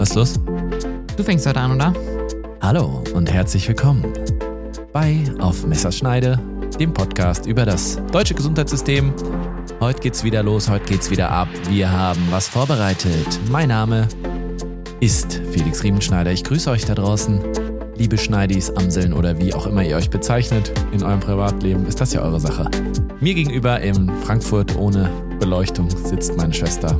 Was ist los? Du fängst heute an, oder? Hallo und herzlich willkommen bei Auf Messerschneide, dem Podcast über das deutsche Gesundheitssystem. Heute geht's wieder los, heute geht's wieder ab. Wir haben was vorbereitet. Mein Name ist Felix Riemenschneider. Ich grüße euch da draußen. Liebe Schneidis, Amseln oder wie auch immer ihr euch bezeichnet in eurem Privatleben, ist das ja eure Sache. Mir gegenüber in Frankfurt ohne Beleuchtung sitzt meine Schwester.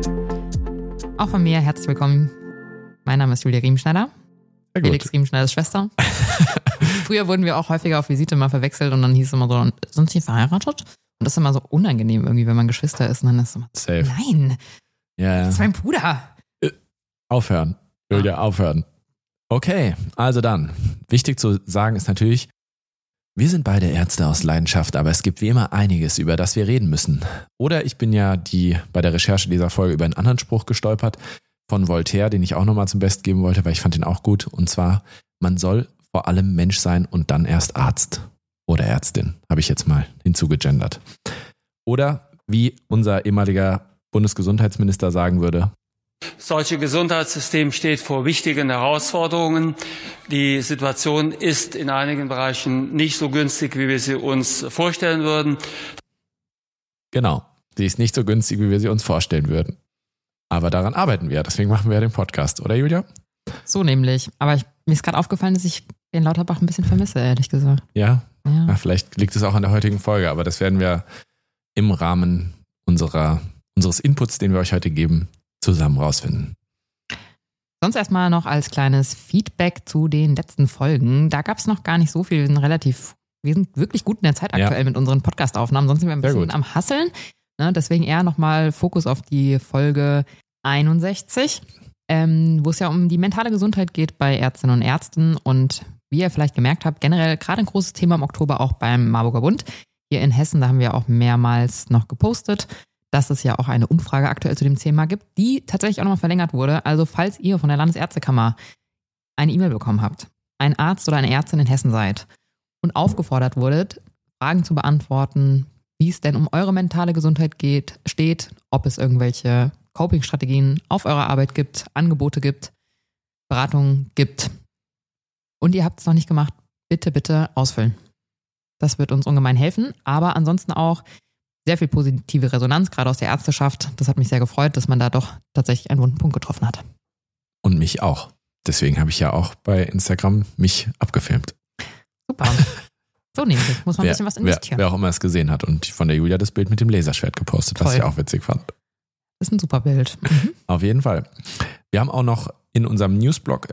Auch von mir herzlich willkommen. Mein Name ist Julia Riemenschneider. Felix Riemenschneiders Schwester. Früher wurden wir auch häufiger auf Visite mal verwechselt und dann hieß es immer so, sind Sie verheiratet? Und das ist immer so unangenehm irgendwie, wenn man Geschwister ist. Und dann ist es immer, safe. Nein, Ja. das ist mein Bruder. Aufhören. Julia, aufhören. Okay, also dann. Wichtig zu sagen ist natürlich, wir sind beide Ärzte aus Leidenschaft, aber es gibt wie immer einiges, über das wir reden müssen. Oder ich bin ja bei der Recherche dieser Folge über einen anderen Spruch gestolpert von Voltaire, den ich auch nochmal zum Besten geben wollte, weil ich fand den auch gut. Und zwar, man soll vor allem Mensch sein und dann erst Arzt oder Ärztin, habe ich jetzt mal hinzugegendert. Oder wie unser ehemaliger Bundesgesundheitsminister sagen würde, das deutsche Gesundheitssystem steht vor wichtigen Herausforderungen. Die Situation ist in einigen Bereichen nicht so günstig, wie wir sie uns vorstellen würden. Genau, sie ist nicht so günstig, wie wir sie uns vorstellen würden. Aber daran arbeiten wir, deswegen machen wir den Podcast, oder Julia? So nämlich. Aber mir ist gerade aufgefallen, dass ich den Lauterbach ein bisschen vermisse, ehrlich gesagt. Ja? Ja, vielleicht liegt es auch an der heutigen Folge, aber das werden wir im Rahmen unseres Inputs, den wir euch heute geben, zusammen rausfinden. Sonst erstmal noch als kleines Feedback zu den letzten Folgen. Da gab es noch gar nicht so viel. Wir sind wirklich gut in der Zeit aktuell mit unseren Podcast-Aufnahmen. Sonst sind wir ein bisschen am Hasseln. Ne, deswegen eher nochmal Fokus auf die Folge 61, wo es ja um die mentale Gesundheit geht bei Ärztinnen und Ärzten. Und wie ihr vielleicht gemerkt habt, generell gerade ein großes Thema im Oktober auch beim Marburger Bund. Hier in Hessen, da haben wir auch mehrmals noch gepostet, dass es ja auch eine Umfrage aktuell zu dem Thema gibt, die tatsächlich auch nochmal verlängert wurde. Also falls ihr von der Landesärztekammer eine E-Mail bekommen habt, ein Arzt oder eine Ärztin in Hessen seid und aufgefordert wurdet, Fragen zu beantworten, wie es denn um eure mentale Gesundheit steht, ob es irgendwelche Coping-Strategien auf eurer Arbeit gibt, Angebote gibt, Beratungen gibt und ihr habt es noch nicht gemacht, bitte ausfüllen. Das wird uns ungemein helfen, aber ansonsten auch sehr viel positive Resonanz, gerade aus der Ärzteschaft. Das hat mich sehr gefreut, dass man da doch tatsächlich einen wunden Punkt getroffen hat. Und mich auch. Deswegen habe ich ja auch bei Instagram mich abgefilmt. Super. So nämlich. Muss man ein bisschen was investieren. Wer auch immer es gesehen hat und von der Julia das Bild mit dem Laserschwert gepostet, was ich auch witzig fand. Das ist ein super Bild. Mhm. Auf jeden Fall. Wir haben auch noch in unserem Newsblog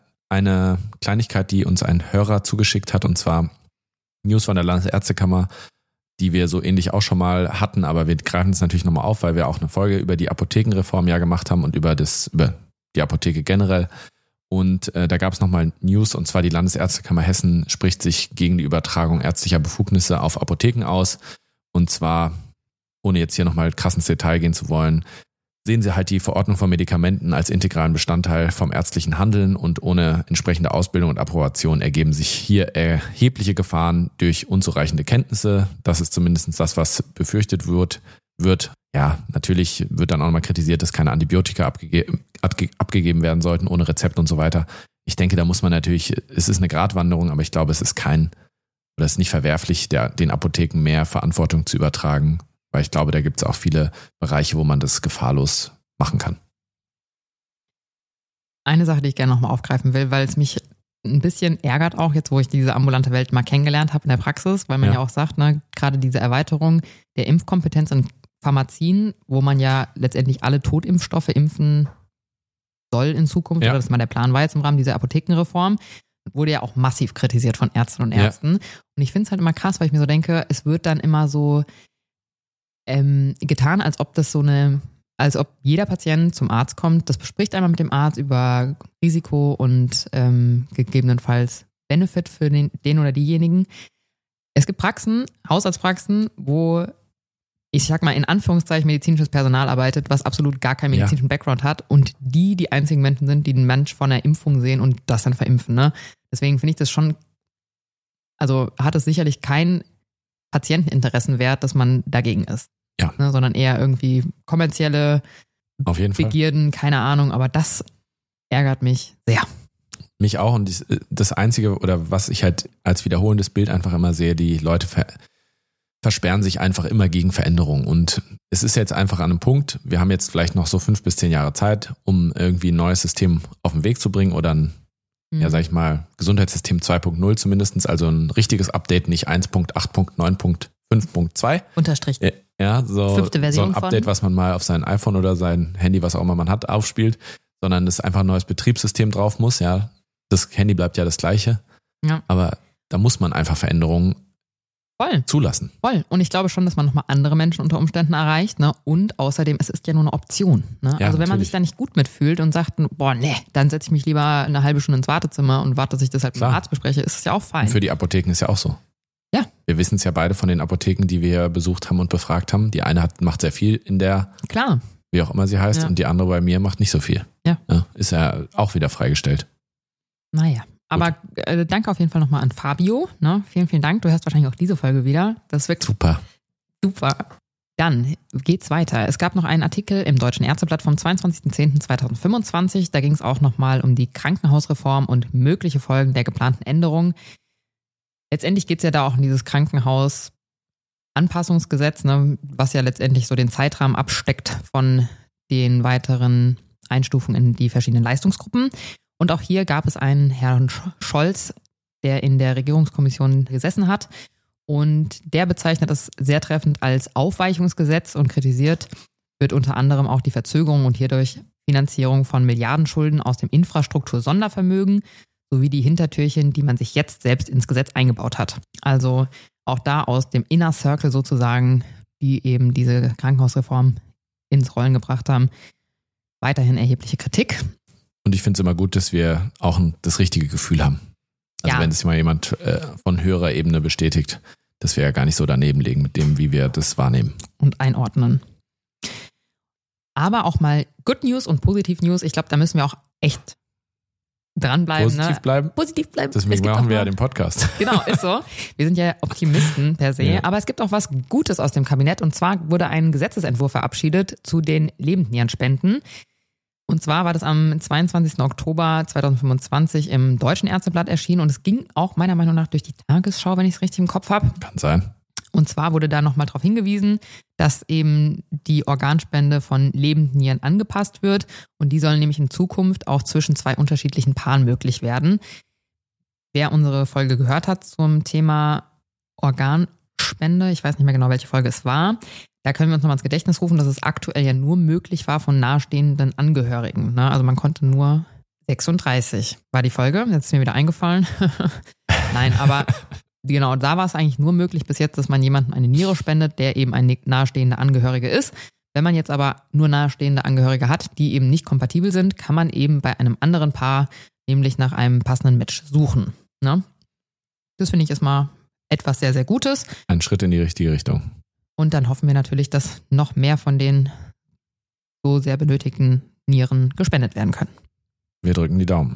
eine Kleinigkeit, die uns ein Hörer zugeschickt hat, und zwar News von der Landesärztekammer, die wir so ähnlich auch schon mal hatten, aber wir greifen es natürlich nochmal auf, weil wir auch eine Folge über die Apothekenreform ja gemacht haben und über die Apotheke generell. Und da gab es nochmal News, und zwar die Landesärztekammer Hessen spricht sich gegen die Übertragung ärztlicher Befugnisse auf Apotheken aus. Und zwar, ohne jetzt hier nochmal krass ins Detail gehen zu wollen, sehen sie halt die Verordnung von Medikamenten als integralen Bestandteil vom ärztlichen Handeln, und ohne entsprechende Ausbildung und Approbation ergeben sich hier erhebliche Gefahren durch unzureichende Kenntnisse. Das ist zumindest das, was befürchtet wird. Ja, natürlich wird dann auch nochmal kritisiert, dass keine Antibiotika abgegeben werden sollten ohne Rezept und so weiter. Ich denke, da muss man natürlich, es ist eine Gratwanderung, aber ich glaube, es ist nicht verwerflich, den Apotheken mehr Verantwortung zu übertragen, weil ich glaube, da gibt es auch viele Bereiche, wo man das gefahrlos machen kann. Eine Sache, die ich gerne nochmal aufgreifen will, weil es mich ein bisschen ärgert auch jetzt, wo ich diese ambulante Welt mal kennengelernt habe in der Praxis, weil man ja auch sagt, ne, gerade diese Erweiterung der Impfkompetenz in Pharmazien, wo man ja letztendlich alle Totimpfstoffe impfen soll in Zukunft, oder das mal der Plan war jetzt im Rahmen dieser Apothekenreform, wurde ja auch massiv kritisiert von Ärztinnen und Ärzten. Und ich finde es halt immer krass, weil ich mir so denke, es wird dann immer so getan, als ob jeder Patient zum Arzt kommt, das bespricht einmal mit dem Arzt über Risiko und gegebenenfalls Benefit für den oder diejenigen. Es gibt Hausarztpraxen, wo ich sag mal in Anführungszeichen medizinisches Personal arbeitet, was absolut gar keinen medizinischen Background hat und die einzigen Menschen sind, die den Mensch von der Impfung sehen und das dann verimpfen. Ne? Deswegen finde ich das schon, also hat es sicherlich kein Patienteninteressenwert, dass man dagegen ist. Ja. Ne? Sondern eher irgendwie kommerzielle auf jeden Begierden, Fall. keine Ahnung, aber das ärgert mich sehr. Mich auch. Und das Einzige, oder was ich halt als wiederholendes Bild einfach immer sehe, die Leute versperren sich einfach immer gegen Veränderungen. Und es ist jetzt einfach an einem Punkt, wir haben jetzt vielleicht noch so 5 bis 10 Jahre Zeit, um irgendwie ein neues System auf den Weg zu bringen oder ein, sag ich mal, Gesundheitssystem 2.0 zumindest, also ein richtiges Update, nicht 1.8.9.5.2. Unterstrich. Ja, so ein Update, was man mal auf sein iPhone oder sein Handy, was auch immer man hat, aufspielt, sondern es einfach ein neues Betriebssystem drauf muss. Ja, das Handy bleibt ja das gleiche. Ja. Aber da muss man einfach Veränderungen zulassen. Voll. Und ich glaube schon, dass man nochmal andere Menschen unter Umständen erreicht. Ne? Und außerdem, es ist ja nur eine Option. Ne? Ja, also wenn man sich da nicht gut mitfühlt und sagt, boah, nee, dann setze ich mich lieber eine halbe Stunde ins Wartezimmer und warte, dass ich das halt mit dem Arzt bespreche, ist es ja auch fein. Und für die Apotheken ist ja auch so. Ja. Wir wissen es ja beide von den Apotheken, die wir besucht haben und befragt haben. Die eine macht sehr viel in der, klar, wie auch immer sie heißt, und die andere bei mir macht nicht so viel. Ja. Ist ja auch wieder freigestellt. Naja. Aber danke auf jeden Fall nochmal an Fabio. Ne? Vielen, vielen Dank. Du hörst wahrscheinlich auch diese Folge wieder. Das ist wirklich super. Dann geht's weiter. Es gab noch einen Artikel im Deutschen Ärzteblatt vom 22.10.2025. Da ging es auch nochmal um die Krankenhausreform und mögliche Folgen der geplanten Änderungen. Letztendlich geht es ja da auch um dieses Krankenhausanpassungsgesetz, ne, was ja letztendlich so den Zeitrahmen absteckt von den weiteren Einstufungen in die verschiedenen Leistungsgruppen. Und auch hier gab es einen Herrn Scholz, der in der Regierungskommission gesessen hat. Und der bezeichnet es sehr treffend als Aufweichungsgesetz und kritisiert wird unter anderem auch die Verzögerung und hierdurch Finanzierung von Milliardenschulden aus dem Infrastruktur-Sondervermögen sowie die Hintertürchen, die man sich jetzt selbst ins Gesetz eingebaut hat. Also auch da aus dem Inner Circle sozusagen, die eben diese Krankenhausreform ins Rollen gebracht haben, weiterhin erhebliche Kritik. Und ich finde es immer gut, dass wir auch das richtige Gefühl haben. Also wenn es mal jemand von höherer Ebene bestätigt, dass wir ja gar nicht so daneben liegen mit dem, wie wir das wahrnehmen. Und einordnen. Aber auch mal Good News und Positiv News. Ich glaube, da müssen wir auch echt dranbleiben. Positiv bleiben. Positiv bleiben. Deswegen machen wir ja den Podcast. Genau, ist so. Wir sind ja Optimisten per se. Ja. Aber es gibt auch was Gutes aus dem Kabinett. Und zwar wurde ein Gesetzesentwurf verabschiedet zu den Lebendnierenspenden. Und zwar war das am 22. Oktober 2025 im Deutschen Ärzteblatt erschienen und es ging auch meiner Meinung nach durch die Tagesschau, wenn ich es richtig im Kopf habe. Kann sein. Und zwar wurde da nochmal darauf hingewiesen, dass eben die Organspende von Lebendnieren angepasst wird und die sollen nämlich in Zukunft auch zwischen 2 unterschiedlichen Paaren möglich werden. Wer unsere Folge gehört hat zum Thema Organspende, ich weiß nicht mehr genau, welche Folge es war, da können wir uns nochmal ins Gedächtnis rufen, dass es aktuell ja nur möglich war von nahestehenden Angehörigen. Ne? Also man konnte nur 36 war die Folge. Jetzt ist mir wieder eingefallen. Nein, aber genau, da war es eigentlich nur möglich bis jetzt, dass man jemandem eine Niere spendet, der eben ein nahestehender Angehörige ist. Wenn man jetzt aber nur nahestehende Angehörige hat, die eben nicht kompatibel sind, kann man eben bei einem anderen Paar nämlich nach einem passenden Match suchen. Ne? Das finde ich ist mal etwas sehr, sehr Gutes. Ein Schritt in die richtige Richtung. Und dann hoffen wir natürlich, dass noch mehr von den so sehr benötigten Nieren gespendet werden können. Wir drücken die Daumen.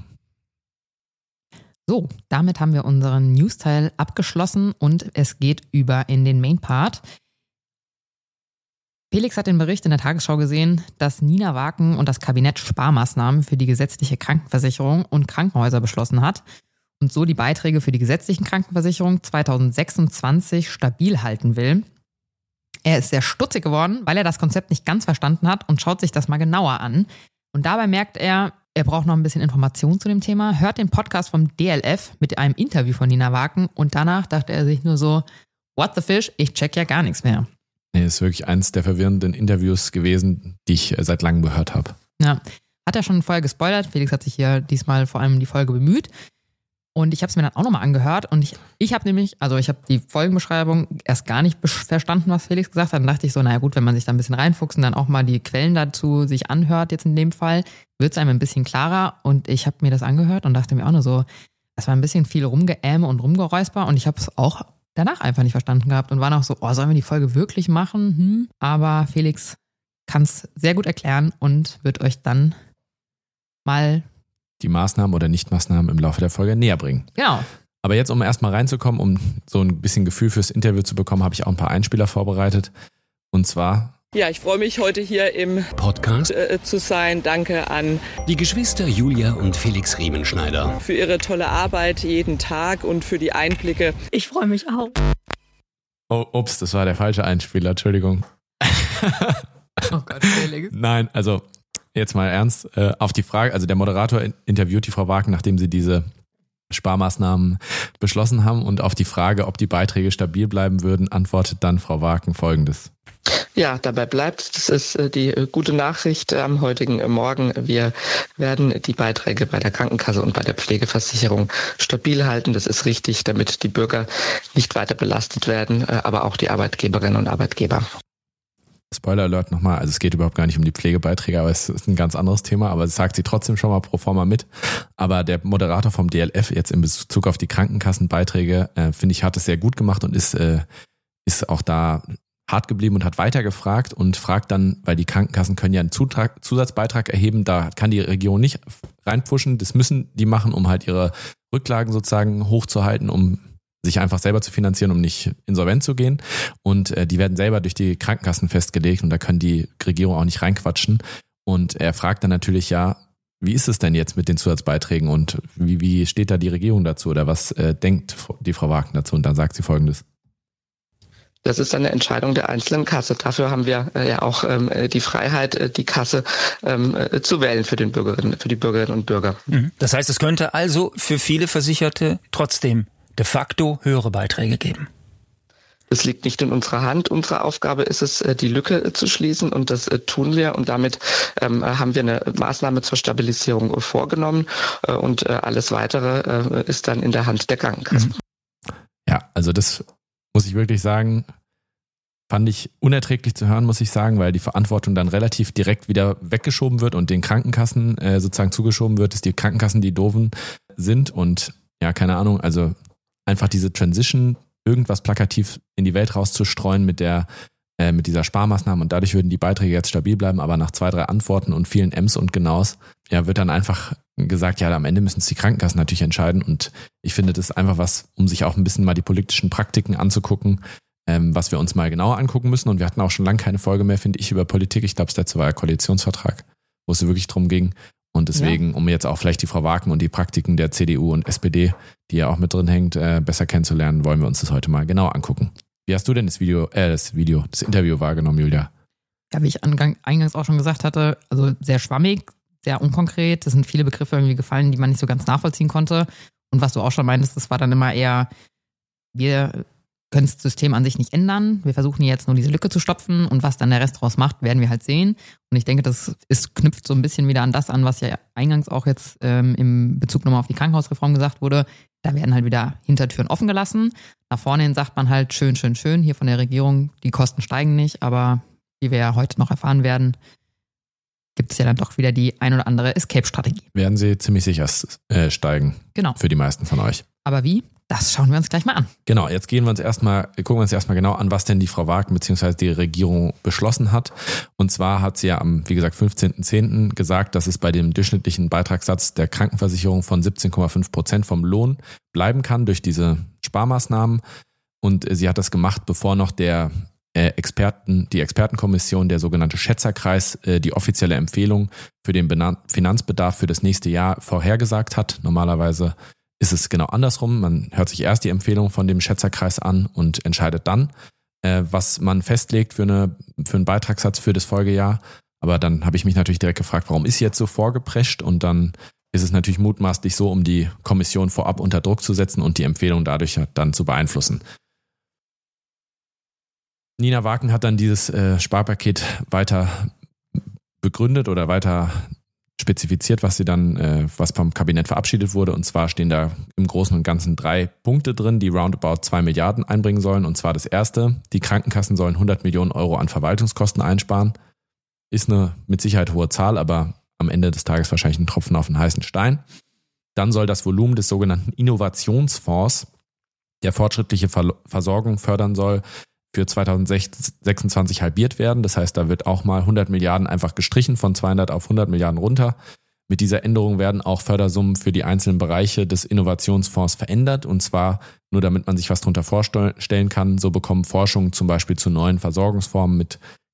So, damit haben wir unseren News-Teil abgeschlossen und es geht über in den Main-Part. Felix hat den Bericht in der Tagesschau gesehen, dass Nina Waken und das Kabinett Sparmaßnahmen für die gesetzliche Krankenversicherung und Krankenhäuser beschlossen hat und so die Beiträge für die gesetzlichen Krankenversicherung 2026 stabil halten will. Er ist sehr stutzig geworden, weil er das Konzept nicht ganz verstanden hat und schaut sich das mal genauer an. Und dabei merkt er braucht noch ein bisschen Information zu dem Thema, hört den Podcast vom DLF mit einem Interview von Nina Waken und danach dachte er sich nur so, what the fish, ich check ja gar nichts mehr. Nee, das ist wirklich eins der verwirrenden Interviews gewesen, die ich seit langem gehört habe. Ja, hat er schon vorher gespoilert. Felix hat sich hier diesmal vor allem um die Folge bemüht. Und ich habe es mir dann auch nochmal angehört und ich habe nämlich, also ich habe die Folgenbeschreibung erst gar nicht verstanden, was Felix gesagt hat. Dann dachte ich so, naja gut, wenn man sich da ein bisschen reinfuchst und dann auch mal die Quellen dazu sich anhört, jetzt in dem Fall, wird es einem ein bisschen klarer. Und ich habe mir das angehört und dachte mir auch nur so, es war ein bisschen viel Rumgeähme und Rumgeräusper und ich habe es auch danach einfach nicht verstanden gehabt und war noch so, sollen wir die Folge wirklich machen? Aber Felix kann es sehr gut erklären und wird euch dann mal die Maßnahmen oder Nichtmaßnahmen im Laufe der Folge näher bringen. Genau. Aber jetzt, um erstmal reinzukommen, um so ein bisschen Gefühl fürs Interview zu bekommen, habe ich auch ein paar Einspieler vorbereitet. Und zwar Ja, ich freue mich, heute hier im Podcast zu sein. Danke an die Geschwister Julia und Felix Riemenschneider für ihre tolle Arbeit jeden Tag und für die Einblicke. Ich freue mich auch. Oh, ups, das war der falsche Einspieler, Entschuldigung. Oh Gott, Felix. Nein, also jetzt mal ernst. Auf die Frage, also der Moderator interviewt die Frau Waken, nachdem sie diese Sparmaßnahmen beschlossen haben, und auf die Frage, ob die Beiträge stabil bleiben würden, antwortet dann Frau Waken Folgendes. Ja, dabei bleibt, das ist die gute Nachricht am heutigen Morgen. Wir werden die Beiträge bei der Krankenkasse und bei der Pflegeversicherung stabil halten. Das ist richtig, damit die Bürger nicht weiter belastet werden, aber auch die Arbeitgeberinnen und Arbeitgeber. Spoiler Alert nochmal, also es geht überhaupt gar nicht um die Pflegebeiträge, aber es ist ein ganz anderes Thema, aber das sagt sie trotzdem schon mal pro forma mit. Aber der Moderator vom DLF jetzt in Bezug auf die Krankenkassenbeiträge, finde ich, hat es sehr gut gemacht und ist auch da hart geblieben und hat weitergefragt und fragt dann, weil die Krankenkassen können ja einen Zusatzbeitrag erheben, da kann die Regierung nicht reinpfuschen, das müssen die machen, um halt ihre Rücklagen sozusagen hochzuhalten, um sich einfach selber zu finanzieren, um nicht insolvent zu gehen, und die werden selber durch die Krankenkassen festgelegt und da können die Regierung auch nicht reinquatschen, und er fragt dann natürlich, ja, wie ist es denn jetzt mit den Zusatzbeiträgen und wie steht da die Regierung dazu oder was denkt die Frau Waken dazu, und dann sagt sie Folgendes. Das ist eine Entscheidung der einzelnen Kasse. Dafür haben wir ja auch die Freiheit, die Kasse zu wählen für die Bürgerinnen und Bürger. Das heißt, es könnte also für viele Versicherte trotzdem de facto höhere Beiträge geben. Das liegt nicht in unserer Hand. Unsere Aufgabe ist es, die Lücke zu schließen, und das tun wir. Und damit haben wir eine Maßnahme zur Stabilisierung vorgenommen, und alles Weitere ist dann in der Hand der Krankenkassen. Ja, also das muss ich wirklich sagen, fand ich unerträglich zu hören, muss ich sagen, weil die Verantwortung dann relativ direkt wieder weggeschoben wird und den Krankenkassen sozusagen zugeschoben wird, dass die Krankenkassen die Doofen sind, und ja, keine Ahnung, also einfach diese Transition, irgendwas plakativ in die Welt rauszustreuen mit dieser Sparmaßnahme, und dadurch würden die Beiträge jetzt stabil bleiben, aber nach 2, 3 Antworten und vielen Ems und Genaus, ja, wird dann einfach gesagt, ja, am Ende müssen es die Krankenkassen natürlich entscheiden, und ich finde das einfach was, um sich auch ein bisschen mal die politischen Praktiken anzugucken, was wir uns mal genauer angucken müssen, und wir hatten auch schon lange keine Folge mehr, finde ich, über Politik. Ich glaube, das letzte war der Koalitionsvertrag, wo es wirklich drum ging, und deswegen, um jetzt auch vielleicht die Frau Waken und die Praktiken der CDU und SPD, die ja auch mit drin hängt, besser kennenzulernen, wollen wir uns das heute mal genau angucken. Wie hast du denn das Interview wahrgenommen, Julia? Ja, wie ich eingangs auch schon gesagt hatte, also sehr schwammig, sehr unkonkret. Es sind viele Begriffe irgendwie gefallen, die man nicht so ganz nachvollziehen konnte. Und was du auch schon meintest, das war dann immer eher, wir können das System an sich nicht ändern. Wir versuchen jetzt nur diese Lücke zu stopfen, und was dann der Rest draus macht, werden wir halt sehen. Und ich denke, knüpft so ein bisschen wieder an das an, was ja eingangs auch jetzt im Bezug nochmal auf die Krankenhausreform gesagt wurde. Da werden halt wieder Hintertüren offen gelassen. Nach vorne hin sagt man halt schön, schön, schön, hier von der Regierung, die Kosten steigen nicht, aber wie wir ja heute noch erfahren werden, gibt es ja dann doch wieder die ein oder andere Escape-Strategie. Werden sie ziemlich sicher steigen. Genau. Für die meisten von euch. Aber wie? Das schauen wir uns gleich mal an. Genau, jetzt gucken wir uns erstmal genau an, was denn die Frau Waken bzw. die Regierung beschlossen hat. Und zwar hat sie ja am, wie gesagt, 15.10. gesagt, dass es bei dem durchschnittlichen Beitragssatz der Krankenversicherung von 17,5% vom Lohn bleiben kann durch diese Sparmaßnahmen. Und sie hat das gemacht, bevor noch die Expertenkommission, der sogenannte Schätzerkreis, die offizielle Empfehlung für den Finanzbedarf für das nächste Jahr vorhergesagt hat. Normalerweise ist es genau andersrum. Man hört sich erst die Empfehlung von dem Schätzerkreis an und entscheidet dann, was man festlegt für einen Beitragssatz für das Folgejahr. Aber dann habe ich mich natürlich direkt gefragt, warum ist sie jetzt so vorgeprescht? Und dann ist es natürlich mutmaßlich so, um die Kommission vorab unter Druck zu setzen und die Empfehlung dadurch dann zu beeinflussen. Nina Waken hat dann dieses Sparpaket weiter begründet oder weiter spezifiziert, was vom Kabinett verabschiedet wurde. Und zwar stehen da im Großen und Ganzen 3 Punkte drin, die roundabout 2 Milliarden einbringen sollen. Und zwar das erste, die Krankenkassen sollen 100 Millionen Euro an Verwaltungskosten einsparen. Ist eine mit Sicherheit hohe Zahl, aber am Ende des Tages wahrscheinlich ein Tropfen auf den heißen Stein. Dann soll das Volumen des sogenannten Innovationsfonds, der fortschrittliche Versorgung fördern soll, für 2026 halbiert werden. Das heißt, da wird auch mal 100 Milliarden einfach gestrichen, von 200 auf 100 Milliarden runter. Mit dieser Änderung werden auch Fördersummen für die einzelnen Bereiche des Innovationsfonds verändert. Und zwar nur, damit man sich was darunter vorstellen kann. So bekommen Forschungen zum Beispiel zu neuen Versorgungsformen mit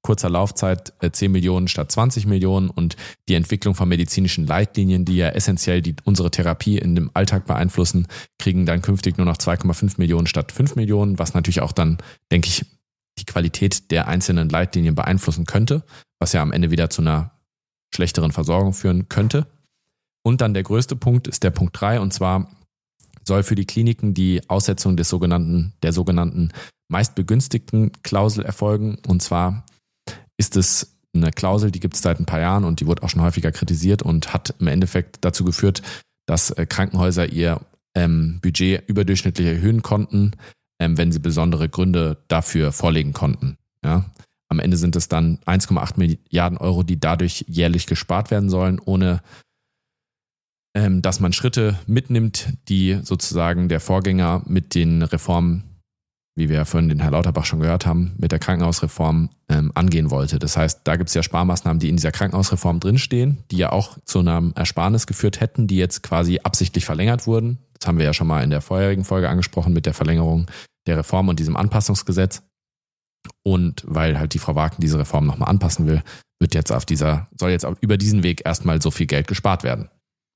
kurzer Laufzeit 10 Millionen statt 20 Millionen und die Entwicklung von medizinischen Leitlinien, die ja essentiell unsere Therapie in dem Alltag beeinflussen, kriegen dann künftig nur noch 2,5 Millionen statt 5 Millionen, was natürlich auch dann, denke ich, die Qualität der einzelnen Leitlinien beeinflussen könnte, was ja am Ende wieder zu einer schlechteren Versorgung führen könnte. Und dann der größte Punkt ist der Punkt 3, und zwar soll für die Kliniken die Aussetzung der sogenannten meistbegünstigten Klausel erfolgen. Und zwar ist es eine Klausel, die gibt es seit ein paar Jahren und die wurde auch schon häufiger kritisiert und hat im Endeffekt dazu geführt, dass Krankenhäuser ihr Budget überdurchschnittlich erhöhen konnten, wenn sie besondere Gründe dafür vorlegen konnten. Ja? Am Ende sind es dann 1,8 Milliarden Euro, die dadurch jährlich gespart werden sollen, ohne dass man Schritte mitnimmt, die sozusagen der Vorgänger mit den Reformen, wie wir ja vorhin den Herr Lauterbach schon gehört haben, mit der Krankenhausreform angehen wollte. Das heißt, da gibt es ja Sparmaßnahmen, die in dieser Krankenhausreform drinstehen, die ja auch zu einem Ersparnis geführt hätten, die jetzt quasi absichtlich verlängert wurden. Das haben wir ja schon mal in der vorherigen Folge angesprochen mit der Verlängerung der Reform und diesem Anpassungsgesetz. Und weil halt die Frau Wagner diese Reform nochmal anpassen will, soll jetzt über diesen Weg erstmal so viel Geld gespart werden.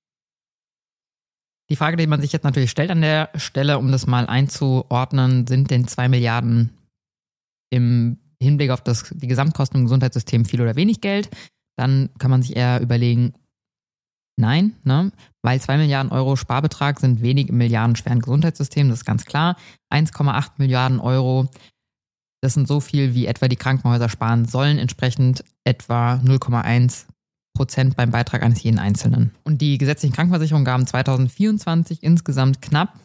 Die Frage, die man sich jetzt natürlich stellt an der Stelle, um das mal einzuordnen, sind denn 2 Milliarden im Hinblick auf die Gesamtkosten im Gesundheitssystem viel oder wenig Geld? Dann kann man sich eher überlegen, nein, ne? Weil 2 Milliarden Euro Sparbetrag sind wenig im milliardenschweren Gesundheitssystem, das ist ganz klar. 1,8 Milliarden Euro, das sind so viel, wie etwa die Krankenhäuser sparen sollen, entsprechend etwa 0,1% beim Beitrag eines jeden Einzelnen. Und die gesetzlichen Krankenversicherungen gaben 2024 insgesamt knapp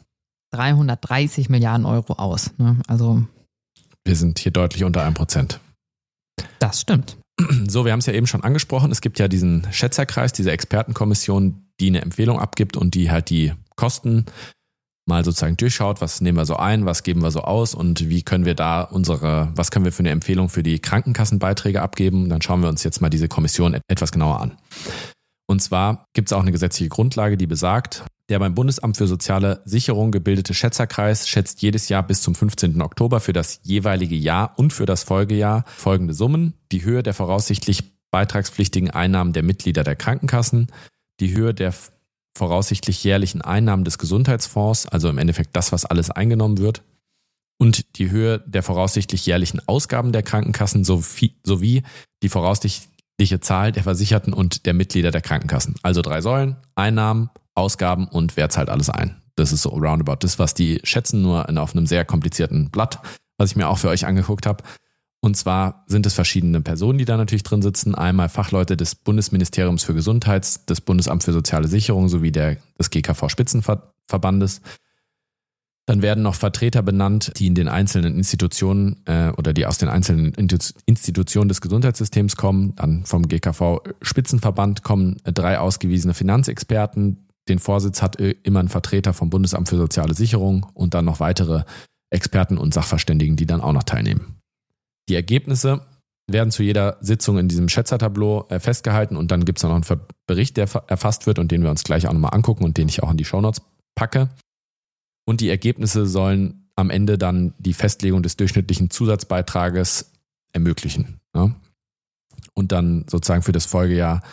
330 Milliarden Euro aus. Ne? Also wir sind hier deutlich unter 1%. Das stimmt. So, wir haben es ja eben schon angesprochen. Es gibt ja diesen Schätzerkreis, diese Expertenkommission, die eine Empfehlung abgibt und die halt die Kosten mal sozusagen durchschaut, was nehmen wir so ein, was geben wir so aus und wie können wir da was können wir für eine Empfehlung für die Krankenkassenbeiträge abgeben. Dann schauen wir uns jetzt mal diese Kommission etwas genauer an. Und zwar gibt es auch eine gesetzliche Grundlage, die besagt, der beim Bundesamt für soziale Sicherung gebildete Schätzerkreis schätzt jedes Jahr bis zum 15. Oktober für das jeweilige Jahr und für das Folgejahr folgende Summen: die Höhe der voraussichtlich beitragspflichtigen Einnahmen der Mitglieder der Krankenkassen, die Höhe der voraussichtlich jährlichen Einnahmen des Gesundheitsfonds, also im Endeffekt das, was alles eingenommen wird, und die Höhe der voraussichtlich jährlichen Ausgaben der Krankenkassen sowie die voraussichtliche Zahl der Versicherten und der Mitglieder der Krankenkassen. Also 3 Säulen: Einnahmen, Ausgaben und wer zahlt alles ein. Das ist so roundabout das, was die schätzen, nur auf einem sehr komplizierten Blatt, was ich mir auch für euch angeguckt habe. Und zwar sind es verschiedene Personen, die da natürlich drin sitzen. Einmal Fachleute des Bundesministeriums für Gesundheit, des Bundesamt für soziale Sicherung sowie des GKV-Spitzenverbandes. Dann werden noch Vertreter benannt, die in den einzelnen Institutionen oder die aus den einzelnen Institutionen des Gesundheitssystems kommen. Dann vom GKV-Spitzenverband kommen 3 ausgewiesene Finanzexperten. Den Vorsitz hat immer ein Vertreter vom Bundesamt für soziale Sicherung und dann noch weitere Experten und Sachverständigen, die dann auch noch teilnehmen. Die Ergebnisse werden zu jeder Sitzung in diesem Schätzertableau festgehalten und dann gibt es noch einen Bericht, der erfasst wird und den wir uns gleich auch nochmal angucken und den ich auch in die Shownotes packe. Und die Ergebnisse sollen am Ende dann die Festlegung des durchschnittlichen Zusatzbeitrages ermöglichen. Ne? Und dann sozusagen für das Folgejahr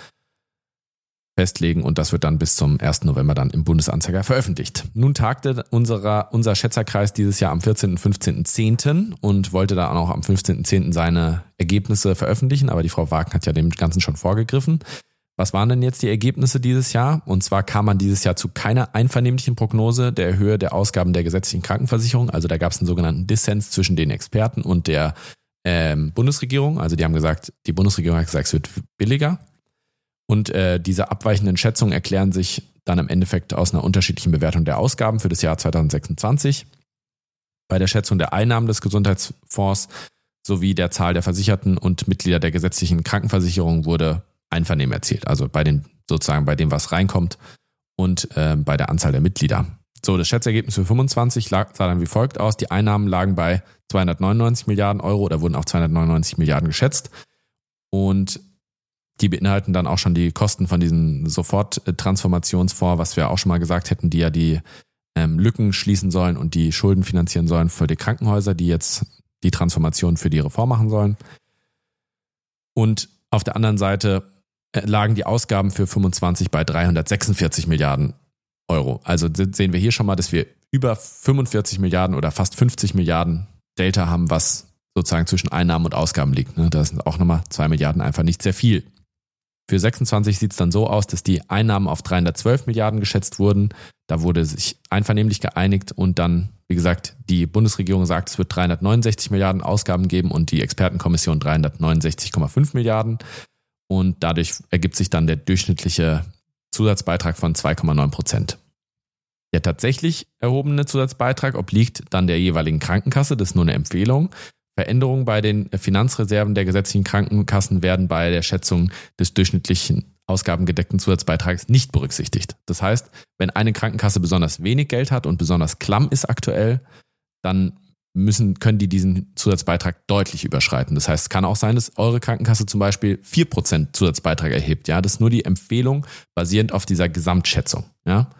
festlegen und das wird dann bis zum 1. November dann im Bundesanzeiger veröffentlicht. Nun tagte unser Schätzerkreis dieses Jahr am 14. und 15.10. und wollte da auch am 15.10. seine Ergebnisse veröffentlichen, aber die Frau Wagner hat ja dem Ganzen schon vorgegriffen. Was waren denn jetzt die Ergebnisse dieses Jahr? Und zwar kam man dieses Jahr zu keiner einvernehmlichen Prognose der Höhe der Ausgaben der gesetzlichen Krankenversicherung. Also da gab es einen sogenannten Dissens zwischen den Experten und der Bundesregierung. Also die Bundesregierung hat gesagt, es wird billiger. Und diese abweichenden Schätzungen erklären sich dann im Endeffekt aus einer unterschiedlichen Bewertung der Ausgaben für das Jahr 2026. Bei der Schätzung der Einnahmen des Gesundheitsfonds sowie der Zahl der Versicherten und Mitglieder der gesetzlichen Krankenversicherung wurde Einvernehmen erzielt. Also bei dem, was reinkommt und bei der Anzahl der Mitglieder. So, das Schätzergebnis für 25 sah dann wie folgt aus. Die Einnahmen lagen bei 299 Milliarden Euro oder wurden auf 299 Milliarden geschätzt. Und die beinhalten dann auch schon die Kosten von diesem Soforttransformationsfonds, was wir auch schon mal gesagt hätten, die ja die Lücken schließen sollen und die Schulden finanzieren sollen für die Krankenhäuser, die jetzt die Transformation für die Reform machen sollen. Und auf der anderen Seite lagen die Ausgaben für 25 bei 346 Milliarden Euro. Also sehen wir hier schon mal, dass wir über 45 Milliarden oder fast 50 Milliarden Delta haben, was sozusagen zwischen Einnahmen und Ausgaben liegt. Da sind auch nochmal 2 Milliarden einfach nicht sehr viel. Für 26 sieht es dann so aus, dass die Einnahmen auf 312 Milliarden geschätzt wurden. Da wurde sich einvernehmlich geeinigt und dann, wie gesagt, die Bundesregierung sagt, es wird 369 Milliarden Ausgaben geben und die Expertenkommission 369,5 Milliarden. Und dadurch ergibt sich dann der durchschnittliche Zusatzbeitrag von 2,9%. Der tatsächlich erhobene Zusatzbeitrag obliegt dann der jeweiligen Krankenkasse, das ist nur eine Empfehlung. Veränderungen bei den Finanzreserven der gesetzlichen Krankenkassen werden bei der Schätzung des durchschnittlichen ausgabengedeckten Zusatzbeitrags nicht berücksichtigt. Das heißt, wenn eine Krankenkasse besonders wenig Geld hat und besonders klamm ist aktuell, dann können die diesen Zusatzbeitrag deutlich überschreiten. Das heißt, es kann auch sein, dass eure Krankenkasse zum Beispiel 4% Zusatzbeitrag erhebt. Ja, das ist nur die Empfehlung basierend auf dieser Gesamtschätzung. Ja.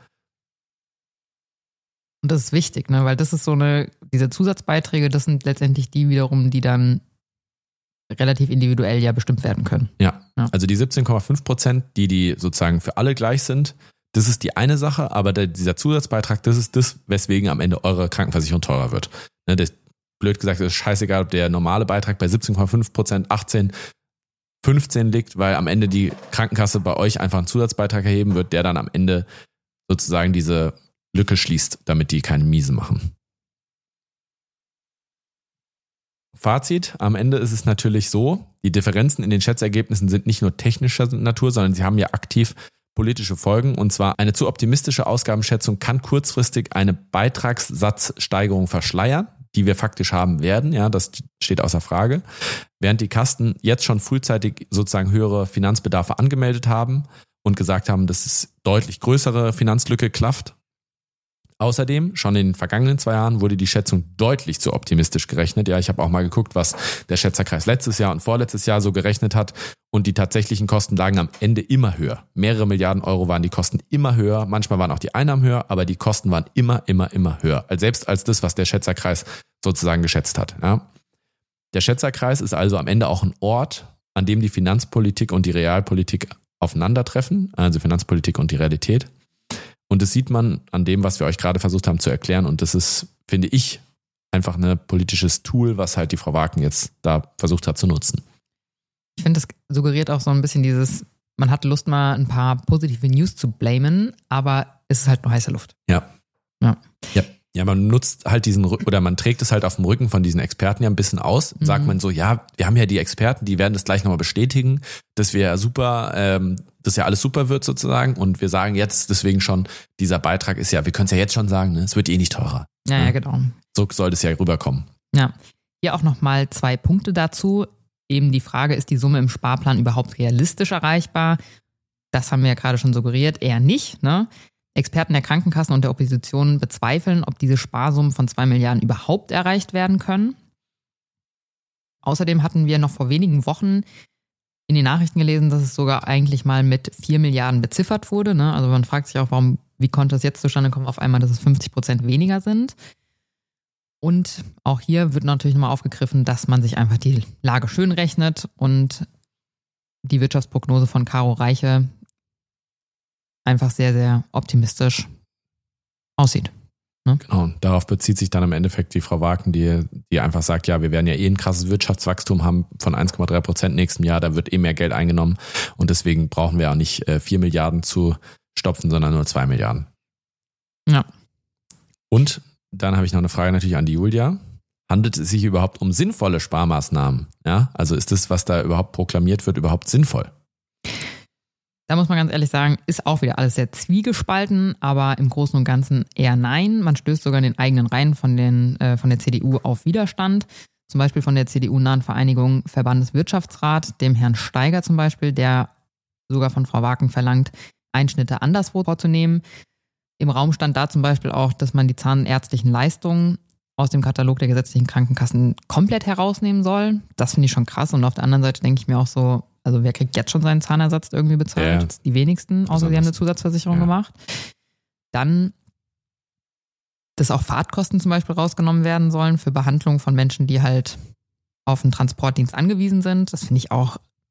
Und das ist wichtig, ne? Weil das ist diese Zusatzbeiträge, das sind letztendlich die wiederum, die dann relativ individuell ja bestimmt werden können. Ja. Also die 17,5%, die sozusagen für alle gleich sind, das ist die eine Sache, aber dieser Zusatzbeitrag, das ist das, weswegen am Ende eure Krankenversicherung teurer wird. Ne, das, blöd gesagt, ist scheißegal, ob der normale Beitrag bei 17,5%, 18, 15 liegt, weil am Ende die Krankenkasse bei euch einfach einen Zusatzbeitrag erheben wird, der dann am Ende sozusagen diese Lücke schließt, damit die keine Miese machen. Fazit, am Ende ist es natürlich so, die Differenzen in den Schätzergebnissen sind nicht nur technischer Natur, sondern sie haben ja aktiv politische Folgen. Und zwar eine zu optimistische Ausgabenschätzung kann kurzfristig eine Beitragssatzsteigerung verschleiern, die wir faktisch haben werden. Ja, das steht außer Frage. Während die Kasten jetzt schon frühzeitig sozusagen höhere Finanzbedarfe angemeldet haben und gesagt haben, dass es deutlich größere Finanzlücke klafft. Außerdem, schon in den vergangenen 2 Jahren wurde die Schätzung deutlich zu optimistisch gerechnet. Ja, ich habe auch mal geguckt, was der Schätzerkreis letztes Jahr und vorletztes Jahr so gerechnet hat. Und die tatsächlichen Kosten lagen am Ende immer höher. Mehrere Milliarden Euro waren die Kosten immer höher. Manchmal waren auch die Einnahmen höher, aber die Kosten waren immer höher. Selbst als das, was der Schätzerkreis sozusagen geschätzt hat. Ja. Der Schätzerkreis ist also am Ende auch ein Ort, an dem die Finanzpolitik und die Realpolitik aufeinandertreffen. Also Finanzpolitik und die Realität. Und das sieht man an dem, was wir euch gerade versucht haben zu erklären. Und das ist, finde ich, einfach ein politisches Tool, was halt die Frau Wagen jetzt da versucht hat zu nutzen. Ich finde, das suggeriert auch so ein bisschen man hat Lust, mal ein paar positive News zu blamen, aber es ist halt nur heiße Luft. Ja, man nutzt halt man trägt es halt auf dem Rücken von diesen Experten ja ein bisschen aus. Sagt man so, ja, wir haben ja die Experten, die werden das gleich nochmal bestätigen, dass wir super, dass ja alles super wird sozusagen. Und wir sagen jetzt deswegen schon, dieser Beitrag ist ja, wir können es ja jetzt schon sagen, ne, es wird nicht teurer. Ja, genau. So soll das ja rüberkommen. Ja, hier auch nochmal 2 Punkte dazu. Eben die Frage, ist die Summe im Sparplan überhaupt realistisch erreichbar? Das haben wir ja gerade schon suggeriert, eher nicht, ne? Experten der Krankenkassen und der Opposition bezweifeln, ob diese Sparsummen von 2 Milliarden überhaupt erreicht werden können. Außerdem hatten wir noch vor wenigen Wochen in den Nachrichten gelesen, dass es sogar eigentlich mal mit 4 Milliarden beziffert wurde. Ne? Also man fragt sich auch, wie konnte es jetzt zustande kommen, auf einmal, dass es 50% weniger sind. Und auch hier wird natürlich nochmal aufgegriffen, dass man sich einfach die Lage schön rechnet und die Wirtschaftsprognose von Caro Reiche einfach sehr, sehr optimistisch aussieht. Ne? Genau, und darauf bezieht sich dann im Endeffekt die Frau Wagen, die einfach sagt, ja, wir werden ja ein krasses Wirtschaftswachstum haben von 1,3% nächsten Jahr, da wird mehr Geld eingenommen und deswegen brauchen wir auch nicht 4 Milliarden zu stopfen, sondern nur 2 Milliarden. Ja. Und dann habe ich noch eine Frage natürlich an die Julia. Handelt es sich überhaupt um sinnvolle Sparmaßnahmen? Ja, also ist das, was da überhaupt proklamiert wird, überhaupt sinnvoll? Da muss man ganz ehrlich sagen, ist auch wieder alles sehr zwiegespalten, aber im Großen und Ganzen eher nein. Man stößt sogar in den eigenen Reihen von der CDU auf Widerstand. Zum Beispiel von der CDU-nahen Vereinigung Verbandeswirtschaftsrat, dem Herrn Steiger zum Beispiel, der sogar von Frau Wagen verlangt, Einschnitte anderswo vorzunehmen. Im Raum stand da zum Beispiel auch, dass man die zahnärztlichen Leistungen aus dem Katalog der gesetzlichen Krankenkassen komplett herausnehmen soll. Das finde ich schon krass. Und auf der anderen Seite denke ich mir auch so, also wer kriegt jetzt schon seinen Zahnersatz irgendwie bezahlt? Ja. Die wenigsten, außer sie haben eine Zusatzversicherung gemacht. Dann, dass auch Fahrtkosten zum Beispiel rausgenommen werden sollen für Behandlung von Menschen, die halt auf einen Transportdienst angewiesen sind. Das finde ich auch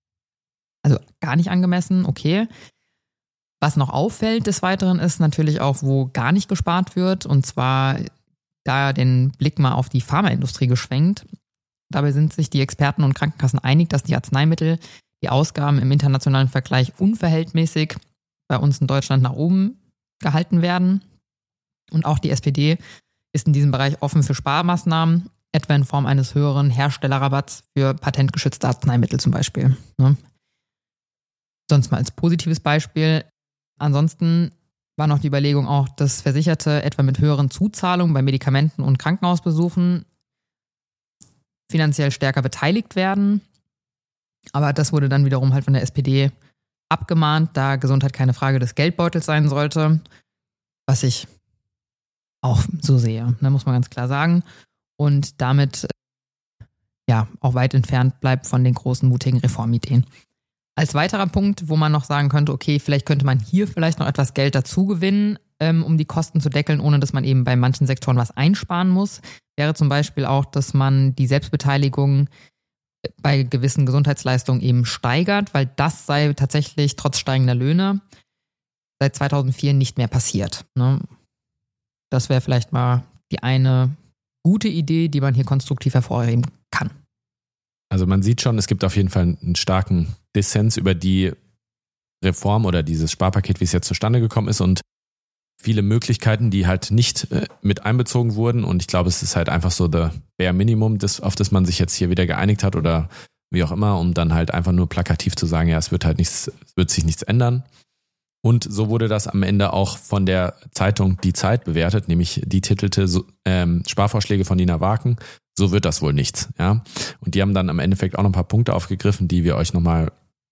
Also gar nicht angemessen, okay. Was noch auffällt des Weiteren ist natürlich auch, wo gar nicht gespart wird, und zwar da den Blick mal auf die Pharmaindustrie geschwenkt. Dabei sind sich die Experten und Krankenkassen einig, dass die Arzneimittel, die Ausgaben im internationalen Vergleich unverhältnismäßig bei uns in Deutschland nach oben gehalten werden. Und auch die SPD ist in diesem Bereich offen für Sparmaßnahmen, etwa in Form eines höheren Herstellerrabatts für patentgeschützte Arzneimittel zum Beispiel. Sonst mal als positives Beispiel. Ansonsten war noch die Überlegung auch, dass Versicherte etwa mit höheren Zuzahlungen bei Medikamenten und Krankenhausbesuchen finanziell stärker beteiligt werden. Aber das wurde dann wiederum halt von der SPD abgemahnt, da Gesundheit keine Frage des Geldbeutels sein sollte, was ich auch so sehe, muss man ganz klar sagen. Und damit auch weit entfernt bleibt von den großen, mutigen Reformideen. Als weiterer Punkt, wo man noch sagen könnte, okay, vielleicht könnte man hier vielleicht noch etwas Geld dazu gewinnen, um die Kosten zu deckeln, ohne dass man eben bei manchen Sektoren was einsparen muss, wäre zum Beispiel auch, dass man die Selbstbeteiligung bei gewissen Gesundheitsleistungen eben steigert, weil das sei tatsächlich trotz steigender Löhne seit 2004 nicht mehr passiert. Das wäre vielleicht mal die eine gute Idee, die man hier konstruktiv hervorheben kann. Also man sieht schon, es gibt auf jeden Fall einen starken Dissens über die Reform oder dieses Sparpaket, wie es jetzt zustande gekommen ist, und viele Möglichkeiten, die halt nicht mit einbezogen wurden. Und ich glaube, es ist halt einfach so der Bare Minimum, auf das man sich jetzt hier wieder geeinigt hat oder wie auch immer, um dann halt einfach nur plakativ zu sagen, ja, es wird sich nichts ändern. Und so wurde das am Ende auch von der Zeitung Die Zeit bewertet, nämlich die titelte Sparvorschläge von Nina Waken, so wird das wohl nichts. Ja? Und die haben dann am Endeffekt auch noch ein paar Punkte aufgegriffen, die wir euch nochmal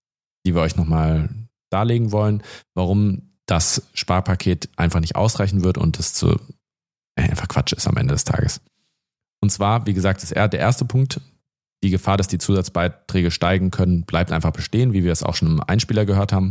darlegen wollen, warum das Sparpaket einfach nicht ausreichen wird und es einfach Quatsch ist am Ende des Tages. Und zwar, wie gesagt, der erste Punkt, die Gefahr, dass die Zusatzbeiträge steigen können, bleibt einfach bestehen, wie wir es auch schon im Einspieler gehört haben.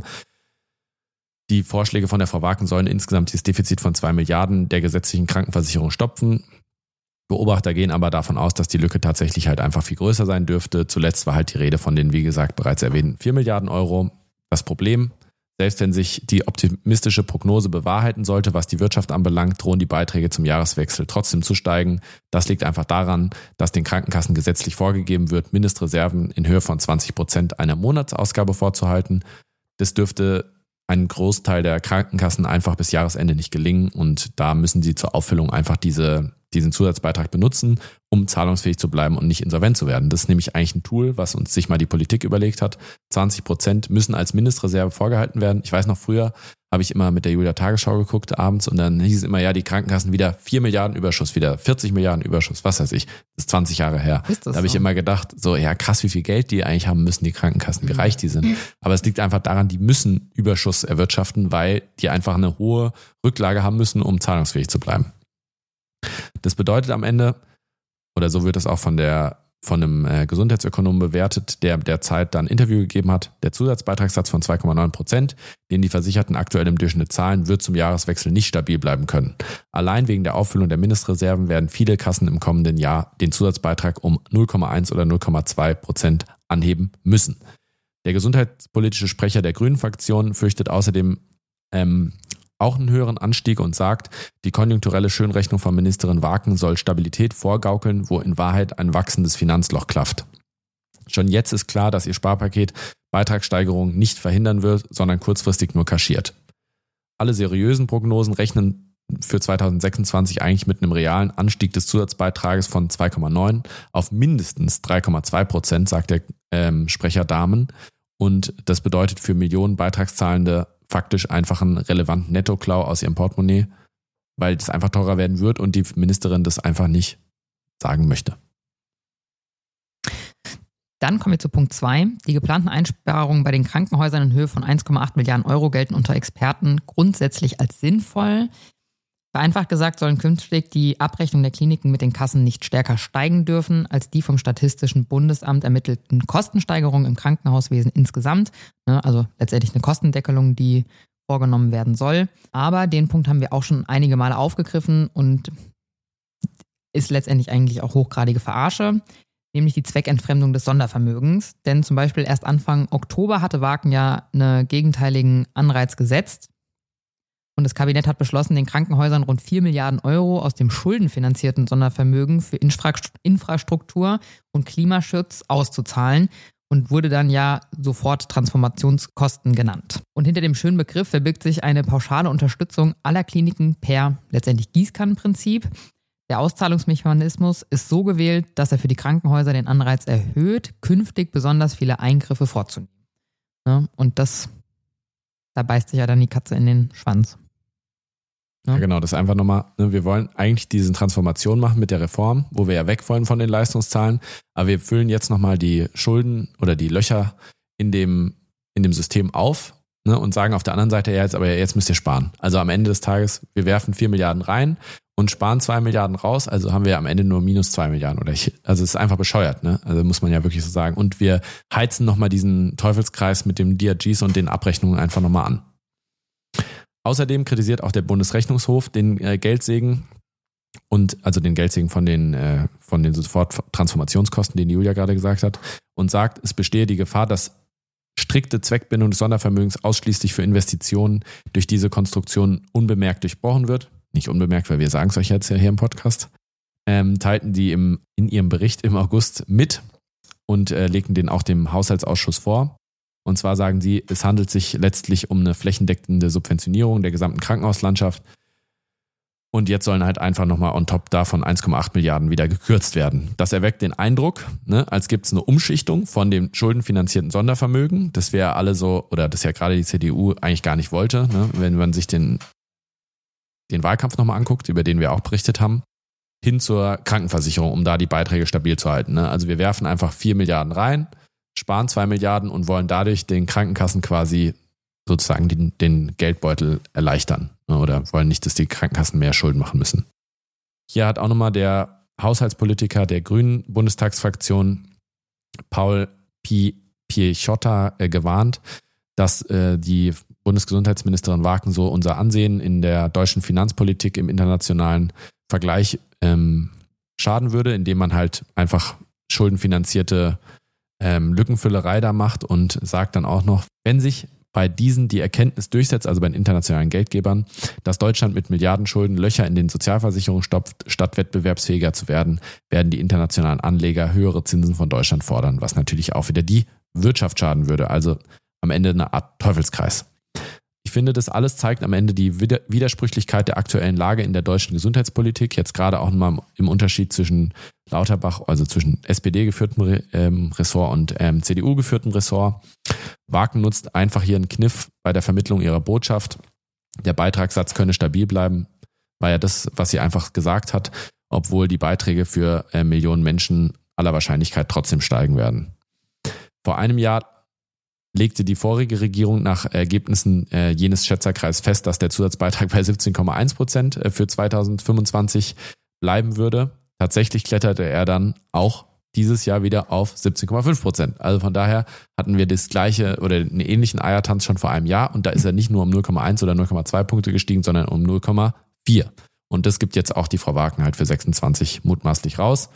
Die Vorschläge von der Frau Waken sollen insgesamt dieses Defizit von 2 Milliarden der gesetzlichen Krankenversicherung stopfen. Beobachter gehen aber davon aus, dass die Lücke tatsächlich halt einfach viel größer sein dürfte. Zuletzt war halt die Rede von den, wie gesagt, bereits erwähnten 4 Milliarden Euro. Das Problem: Selbst wenn sich die optimistische Prognose bewahrheiten sollte, was die Wirtschaft anbelangt, drohen die Beiträge zum Jahreswechsel trotzdem zu steigen. Das liegt einfach daran, dass den Krankenkassen gesetzlich vorgegeben wird, Mindestreserven in Höhe von 20% einer Monatsausgabe vorzuhalten. Das dürfte einen Großteil der Krankenkassen einfach bis Jahresende nicht gelingen, und da müssen sie zur Auffüllung einfach diesen Zusatzbeitrag benutzen, um zahlungsfähig zu bleiben und nicht insolvent zu werden. Das ist nämlich eigentlich ein Tool, was uns sich mal die Politik überlegt hat. 20% müssen als Mindestreserve vorgehalten werden. Ich weiß noch, früher habe ich immer mit der Julia Tagesschau geguckt abends, und dann hieß es immer, ja, die Krankenkassen wieder 4 Milliarden Überschuss, wieder 40 Milliarden Überschuss, was weiß ich. Das ist 20 Jahre her. Da habe ich immer gedacht, so, ja, krass, wie viel Geld die eigentlich haben müssen, die Krankenkassen, wie reich die sind. Aber es liegt einfach daran, die müssen Überschuss erwirtschaften, weil die einfach eine hohe Rücklage haben müssen, um zahlungsfähig zu bleiben. Das bedeutet am Ende, oder so wird es auch von einem Gesundheitsökonomen bewertet, der derzeit dann ein Interview gegeben hat, der Zusatzbeitragssatz von 2,9%, den die Versicherten aktuell im Durchschnitt zahlen, wird zum Jahreswechsel nicht stabil bleiben können. Allein wegen der Auffüllung der Mindestreserven werden viele Kassen im kommenden Jahr den Zusatzbeitrag um 0,1 oder 0,2% anheben müssen. Der gesundheitspolitische Sprecher der Grünen-Fraktion fürchtet außerdem auch einen höheren Anstieg und sagt, die konjunkturelle Schönrechnung von Ministerin Waken soll Stabilität vorgaukeln, wo in Wahrheit ein wachsendes Finanzloch klafft. Schon jetzt ist klar, dass ihr Sparpaket Beitragssteigerungen nicht verhindern wird, sondern kurzfristig nur kaschiert. Alle seriösen Prognosen rechnen für 2026 eigentlich mit einem realen Anstieg des Zusatzbeitrages von 2,9 auf mindestens 3,2%, sagt der Sprecher Dahmen. Und das bedeutet für Millionen Beitragszahlende faktisch einfach einen relevanten Nettoklau aus ihrem Portemonnaie, weil das einfach teurer werden wird und die Ministerin das einfach nicht sagen möchte. Dann kommen wir zu Punkt 2. Die geplanten Einsparungen bei den Krankenhäusern in Höhe von 1,8 Milliarden Euro gelten unter Experten grundsätzlich als sinnvoll. Vereinfacht gesagt sollen künftig die Abrechnung der Kliniken mit den Kassen nicht stärker steigen dürfen als die vom Statistischen Bundesamt ermittelten Kostensteigerungen im Krankenhauswesen insgesamt. Also letztendlich eine Kostendeckelung, die vorgenommen werden soll. Aber den Punkt haben wir auch schon einige Male aufgegriffen und ist letztendlich eigentlich auch hochgradige Verarsche. nämlich die Zweckentfremdung des Sondervermögens. Denn zum Beispiel erst Anfang Oktober hatte Wagen ja einen gegenteiligen Anreiz gesetzt. Und das Kabinett hat beschlossen, den Krankenhäusern rund 4 Milliarden Euro aus dem schuldenfinanzierten Sondervermögen für Infrastruktur und Klimaschutz auszuzahlen und wurde dann ja sofort Transformationskosten genannt. Und hinter dem schönen Begriff verbirgt sich eine pauschale Unterstützung aller Kliniken per letztendlich Gießkannenprinzip. Der Auszahlungsmechanismus ist so gewählt, dass er für die Krankenhäuser den Anreiz erhöht, künftig besonders viele Eingriffe vorzunehmen. Und da beißt sich ja dann die Katze in den Schwanz. Ja, genau, das ist einfach nochmal, wir wollen eigentlich diese Transformation machen mit der Reform, wo wir ja weg wollen von den Leistungszahlen, aber wir füllen jetzt nochmal die Schulden oder die Löcher in dem System auf, und sagen auf der anderen Seite, jetzt müsst ihr sparen. Also am Ende des Tages, wir werfen 4 Milliarden rein und sparen 2 Milliarden raus, also haben wir am Ende nur minus 2 Milliarden. Also es ist einfach bescheuert, Also muss man ja wirklich so sagen. Und wir heizen nochmal diesen Teufelskreis mit dem DRGs und den Abrechnungen einfach nochmal an. Außerdem kritisiert auch der Bundesrechnungshof den Geldsegen den Geldsegen von den Soforttransformationskosten, den Julia gerade gesagt hat, und sagt, es bestehe die Gefahr, dass strikte Zweckbindung des Sondervermögens ausschließlich für Investitionen durch diese Konstruktion unbemerkt durchbrochen wird. Nicht unbemerkt, weil wir sagen es euch jetzt ja hier im Podcast. Teilten die in ihrem Bericht im August mit und legten den auch dem Haushaltsausschuss vor. Und zwar sagen sie, es handelt sich letztlich um eine flächendeckende Subventionierung der gesamten Krankenhauslandschaft. Und jetzt sollen halt einfach nochmal on top davon 1,8 Milliarden wieder gekürzt werden. Das erweckt den Eindruck, als gibt es eine Umschichtung von dem schuldenfinanzierten Sondervermögen. Das wäre alle so, oder das ja gerade die CDU eigentlich gar nicht wollte, wenn man sich den Wahlkampf nochmal anguckt, über den wir auch berichtet haben, hin zur Krankenversicherung, um da die Beiträge stabil zu halten. Also wir werfen einfach 4 Milliarden rein, sparen 2 Milliarden und wollen dadurch den Krankenkassen quasi sozusagen den Geldbeutel erleichtern. Oder wollen nicht, dass die Krankenkassen mehr Schulden machen müssen. Hier hat auch nochmal der Haushaltspolitiker der Grünen Bundestagsfraktion Paul Piechota gewarnt, dass die Bundesgesundheitsministerin Wagen so unser Ansehen in der deutschen Finanzpolitik im internationalen Vergleich schaden würde, indem man halt einfach schuldenfinanzierte Lückenfüllerei da macht, und sagt dann auch noch, wenn sich bei diesen die Erkenntnis durchsetzt, also bei den internationalen Geldgebern, dass Deutschland mit Milliardenschulden Löcher in den Sozialversicherungen stopft, statt wettbewerbsfähiger zu werden, werden die internationalen Anleger höhere Zinsen von Deutschland fordern, was natürlich auch wieder die Wirtschaft schaden würde. Also am Ende eine Art Teufelskreis. Ich finde, das alles zeigt am Ende die Widersprüchlichkeit der aktuellen Lage in der deutschen Gesundheitspolitik. Jetzt gerade auch mal im Unterschied zwischen Lauterbach, also zwischen SPD-geführtem Ressort und CDU-geführtem Ressort. Wagen nutzt einfach hier einen Kniff bei der Vermittlung ihrer Botschaft. Der Beitragssatz könne stabil bleiben, war ja das, was sie einfach gesagt hat, obwohl die Beiträge für Millionen Menschen aller Wahrscheinlichkeit trotzdem steigen werden. Vor einem Jahr legte die vorige Regierung nach Ergebnissen jenes Schätzerkreises fest, dass der Zusatzbeitrag bei 17,1% für 2025 bleiben würde. Tatsächlich kletterte er dann auch dieses Jahr wieder auf 17,5%. Also von daher hatten wir das gleiche oder einen ähnlichen Eiertanz schon vor einem Jahr, und da ist er nicht nur um 0,1 oder 0,2 Punkte gestiegen, sondern um 0,4. Und das gibt jetzt auch die Frau Wagen halt für 26 mutmaßlich raus.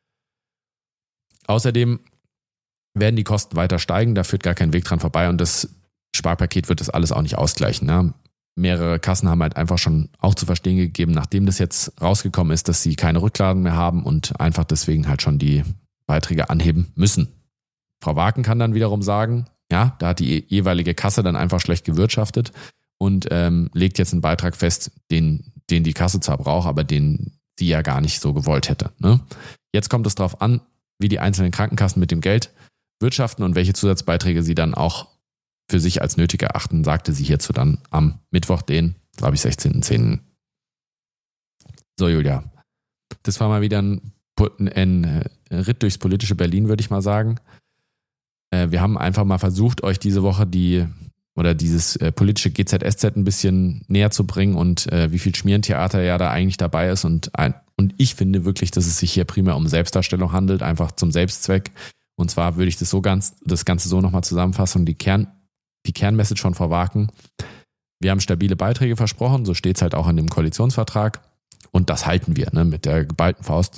Außerdem werden die Kosten weiter steigen, da führt gar kein Weg dran vorbei, und das Sparpaket wird das alles auch nicht ausgleichen. Ne? Mehrere Kassen haben halt einfach schon auch zu verstehen gegeben, nachdem das jetzt rausgekommen ist, dass sie keine Rücklagen mehr haben und einfach deswegen halt schon die Beiträge anheben müssen. Frau Wagen kann dann wiederum sagen, ja, da hat die jeweilige Kasse dann einfach schlecht gewirtschaftet und legt jetzt einen Beitrag fest, den die Kasse zwar braucht, aber den sie ja gar nicht so gewollt hätte. Ne? Jetzt kommt es darauf an, wie die einzelnen Krankenkassen mit dem Geld wirtschaften und welche Zusatzbeiträge sie dann auch für sich als nötig erachten, sagte sie hierzu dann am Mittwoch, den, glaube ich, 16.10. So, Julia, das war mal wieder ein Ritt durchs politische Berlin, würde ich mal sagen. Wir haben einfach mal versucht, euch diese Woche dieses politische GZSZ ein bisschen näher zu bringen und wie viel Schmierentheater ja da eigentlich dabei ist. Und ich finde wirklich, dass es sich hier primär um Selbstdarstellung handelt, einfach zum Selbstzweck. Und zwar würde ich das Ganze so nochmal zusammenfassen. Die Kernmessage von Frau Wagen: Wir haben stabile Beiträge versprochen, so steht es halt auch in dem Koalitionsvertrag. Und das halten wir, ne, mit der geballten Faust.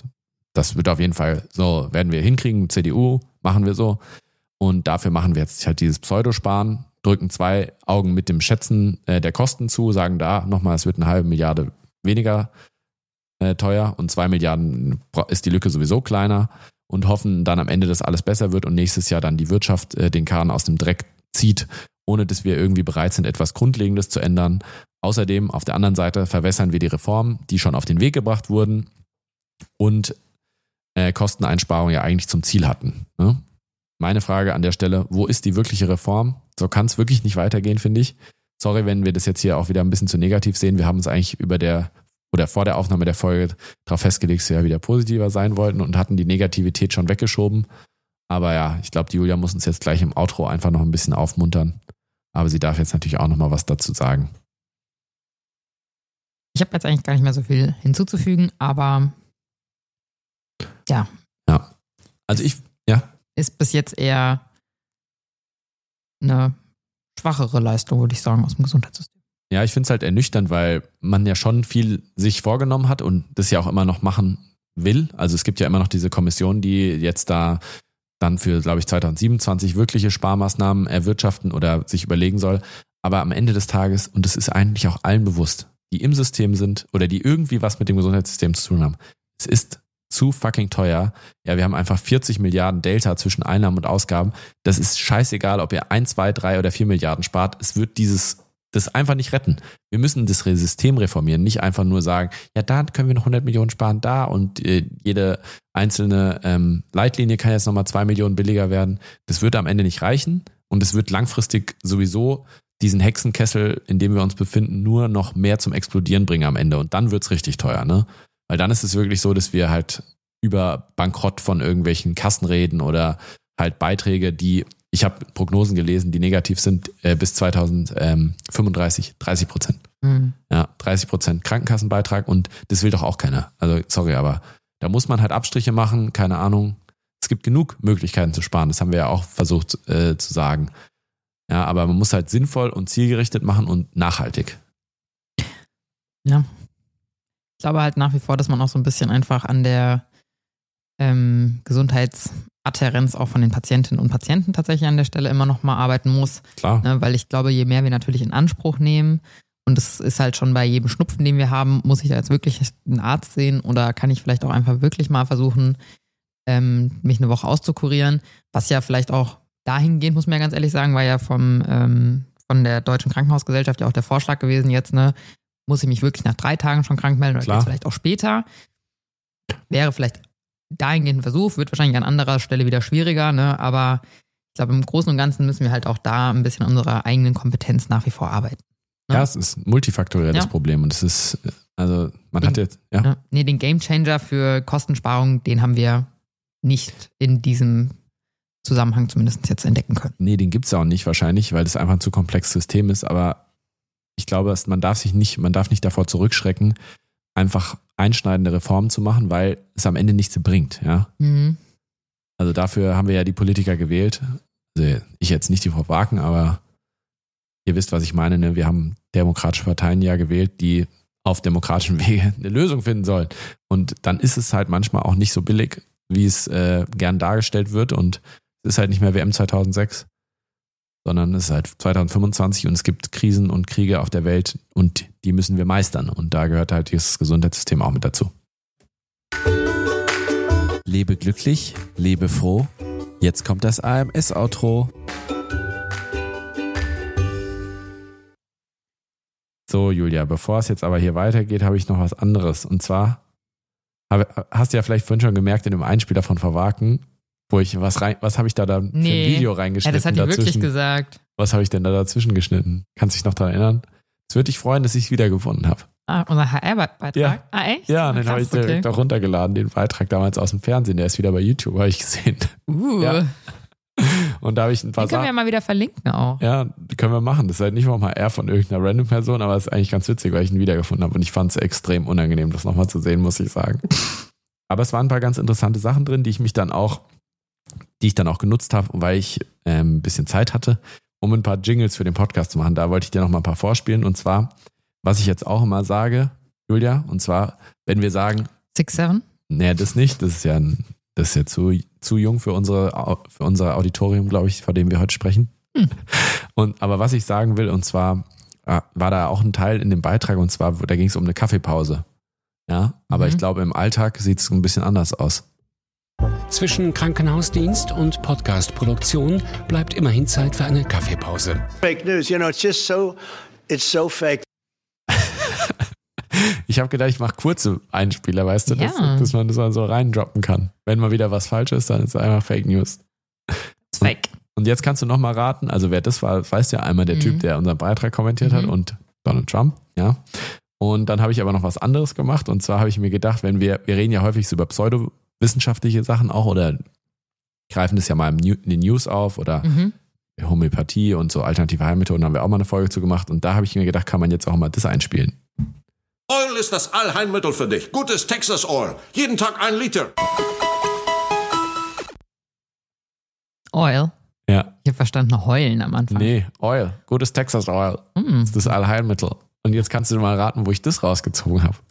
das wird auf jeden Fall so, werden wir hinkriegen, CDU machen wir so. Und dafür machen wir jetzt halt dieses Pseudosparen, drücken 2 Augen mit dem Schätzen der Kosten zu, sagen da nochmal, es wird 1,5 Milliarde weniger teuer und 2 Milliarden ist die Lücke sowieso kleiner und hoffen dann am Ende, dass alles besser wird und nächstes Jahr dann die Wirtschaft den Karren aus dem Dreck zieht, ohne dass wir irgendwie bereit sind, etwas Grundlegendes zu ändern. Außerdem auf der anderen Seite verwässern wir die Reformen, die schon auf den Weg gebracht wurden und Kosteneinsparungen ja eigentlich zum Ziel hatten. Ne? Meine Frage an der Stelle, wo ist die wirkliche Reform? So kann es wirklich nicht weitergehen, finde ich. Sorry, wenn wir das jetzt hier auch wieder ein bisschen zu negativ sehen. Wir haben uns eigentlich vor der Aufnahme der Folge darauf festgelegt, dass wir ja wieder positiver sein wollten und hatten die Negativität schon weggeschoben. Aber ja, ich glaube, die Julia muss uns jetzt gleich im Outro einfach noch ein bisschen aufmuntern. Aber sie darf jetzt natürlich auch noch mal was dazu sagen. Ich habe jetzt eigentlich gar nicht mehr so viel hinzuzufügen, aber ja. Ja. Also ist bis jetzt eher eine schwachere Leistung, würde ich sagen, aus dem Gesundheitssystem. Ja, ich finde es halt ernüchternd, weil man ja schon viel sich vorgenommen hat und das ja auch immer noch machen will. Also es gibt ja immer noch diese Kommission, die jetzt da dann für, glaube ich, 2027 wirkliche Sparmaßnahmen erwirtschaften oder sich überlegen soll. Aber am Ende des Tages, und das ist eigentlich auch allen bewusst, die im System sind oder die irgendwie was mit dem Gesundheitssystem zu tun haben, es ist zu fucking teuer. Ja, wir haben einfach 40 Milliarden Delta zwischen Einnahmen und Ausgaben. Das ist scheißegal, ob ihr 1, 2, 3 oder 4 Milliarden spart. Es wird das einfach nicht retten. Wir müssen das System reformieren, nicht einfach nur sagen, ja, da können wir noch 100 Millionen sparen, da und jede einzelne Leitlinie kann jetzt nochmal 2 Millionen billiger werden. Das wird am Ende nicht reichen und es wird langfristig sowieso diesen Hexenkessel, in dem wir uns befinden, nur noch mehr zum Explodieren bringen am Ende und dann wird's richtig teuer, ne? Weil dann ist es wirklich so, dass wir halt über Bankrott von irgendwelchen Kassen reden oder halt Beiträge, ich habe Prognosen gelesen, die negativ sind bis 2035 30%. Mhm. Ja, 30% Krankenkassenbeitrag und das will doch auch keiner. Also sorry, aber da muss man halt Abstriche machen, keine Ahnung. Es gibt genug Möglichkeiten zu sparen, das haben wir ja auch versucht zu sagen. Ja, aber man muss halt sinnvoll und zielgerichtet machen und nachhaltig. Ja. Ich glaube halt nach wie vor, dass man auch so ein bisschen einfach an der Gesundheitsadhärenz auch von den Patientinnen und Patienten tatsächlich an der Stelle immer noch mal arbeiten muss. Klar. Ne, weil ich glaube, je mehr wir natürlich in Anspruch nehmen, und das ist halt schon bei jedem Schnupfen, den wir haben, muss ich da jetzt wirklich einen Arzt sehen oder kann ich vielleicht auch einfach wirklich mal versuchen, mich eine Woche auszukurieren, was ja vielleicht auch dahingehend, muss man ja ganz ehrlich sagen, war ja von der Deutschen Krankenhausgesellschaft ja auch der Vorschlag gewesen jetzt, ne, muss ich mich wirklich nach 3 Tagen schon krank melden oder geht's vielleicht auch später? Wäre vielleicht dahingehend ein Versuch, wird wahrscheinlich an anderer Stelle wieder schwieriger, ne? Aber ich glaube, im Großen und Ganzen müssen wir halt auch da ein bisschen an unserer eigenen Kompetenz nach wie vor arbeiten. Ne? Ja, es ist multifaktoriell das Problem und es ist, also man hat jetzt, Nee, den Gamechanger für Kostensparung, den haben wir nicht in diesem Zusammenhang zumindest jetzt entdecken können. Nee, den gibt's ja auch nicht wahrscheinlich, weil das einfach ein zu komplexes System ist, aber ich glaube, man darf nicht davor zurückschrecken, einfach einschneidende Reformen zu machen, weil es am Ende nichts bringt, ja. Mhm. Also dafür haben wir ja die Politiker gewählt. Also ich jetzt nicht die Frau Wagen, aber ihr wisst, was ich meine, ne? Wir haben demokratische Parteien ja gewählt, die auf demokratischem Wege eine Lösung finden sollen. Und dann ist es halt manchmal auch nicht so billig, wie es gern dargestellt wird und es ist halt nicht mehr WM 2006. Sondern es ist halt 2025 und es gibt Krisen und Kriege auf der Welt und die müssen wir meistern. Und da gehört halt das Gesundheitssystem auch mit dazu. Lebe glücklich, lebe froh. Jetzt kommt das AMS-Outro. So, Julia, bevor es jetzt aber hier weitergeht, habe ich noch was anderes. Und zwar, hast du ja vielleicht vorhin schon gemerkt in dem Einspieler von Verwaken, was habe ich da für ein Video reingeschnitten? Ja, das hat die wirklich gesagt. Was habe ich denn da dazwischen geschnitten? Kannst du dich noch daran erinnern? Es würde dich freuen, dass ich es wiedergefunden habe. Ah, unser HR-Beitrag? Ja. Ah, echt? Ja, den habe ich direkt auch runtergeladen, den Beitrag damals aus dem Fernsehen. Der ist wieder bei YouTube, habe ich gesehen. Ja. Und da habe ich ein paar Sachen. Können wir ja mal wieder verlinken auch. Ja, können wir machen. Das ist halt nicht mal HR von irgendeiner random Person, aber es ist eigentlich ganz witzig, weil ich ihn wiedergefunden habe. Und ich fand es extrem unangenehm, das nochmal zu sehen, muss ich sagen. Aber es waren ein paar ganz interessante Sachen drin, die ich dann auch genutzt habe, weil ich ein bisschen Zeit hatte, um ein paar Jingles für den Podcast zu machen. Da wollte ich dir noch mal ein paar vorspielen. Und zwar, was ich jetzt auch immer sage, Julia, und zwar, wenn wir sagen 6-7? Nee, das nicht. Das ist ja zu jung für unser Auditorium, glaube ich, vor dem wir heute sprechen. Aber was ich sagen will, und zwar war da auch ein Teil in dem Beitrag, und zwar, da ging es um eine Kaffeepause. Ja, aber ich glaube, im Alltag sieht es ein bisschen anders aus. Zwischen Krankenhausdienst und Podcast-Produktion bleibt immerhin Zeit für eine Kaffeepause. Fake news, it's so fake. Ich habe gedacht, ich mache kurze Einspieler, weißt du, dass man das mal so reindroppen kann. Wenn mal wieder was falsch ist, dann ist es einfach Fake News. Fake. Und jetzt kannst du nochmal raten, also wer das war, weiß ja einmal der Typ, der unseren Beitrag kommentiert hat und Donald Trump, ja. Und dann habe ich aber noch was anderes gemacht, und zwar habe ich mir gedacht, wenn wir reden ja häufig so über pseudowissenschaftliche Sachen auch oder greifen das ja mal in den News auf oder Homöopathie und so alternative Heilmethoden, haben wir auch mal eine Folge zu gemacht, und da habe ich mir gedacht, kann man jetzt auch mal das einspielen. Oil ist das Allheilmittel für dich. Gutes Texas Oil. Jeden Tag 1 Liter. Oil? Ja. Ich habe verstanden, heulen am Anfang. Nee, Oil. Gutes Texas Oil. Das ist das Allheilmittel. Und jetzt kannst du mal raten, wo ich das rausgezogen habe.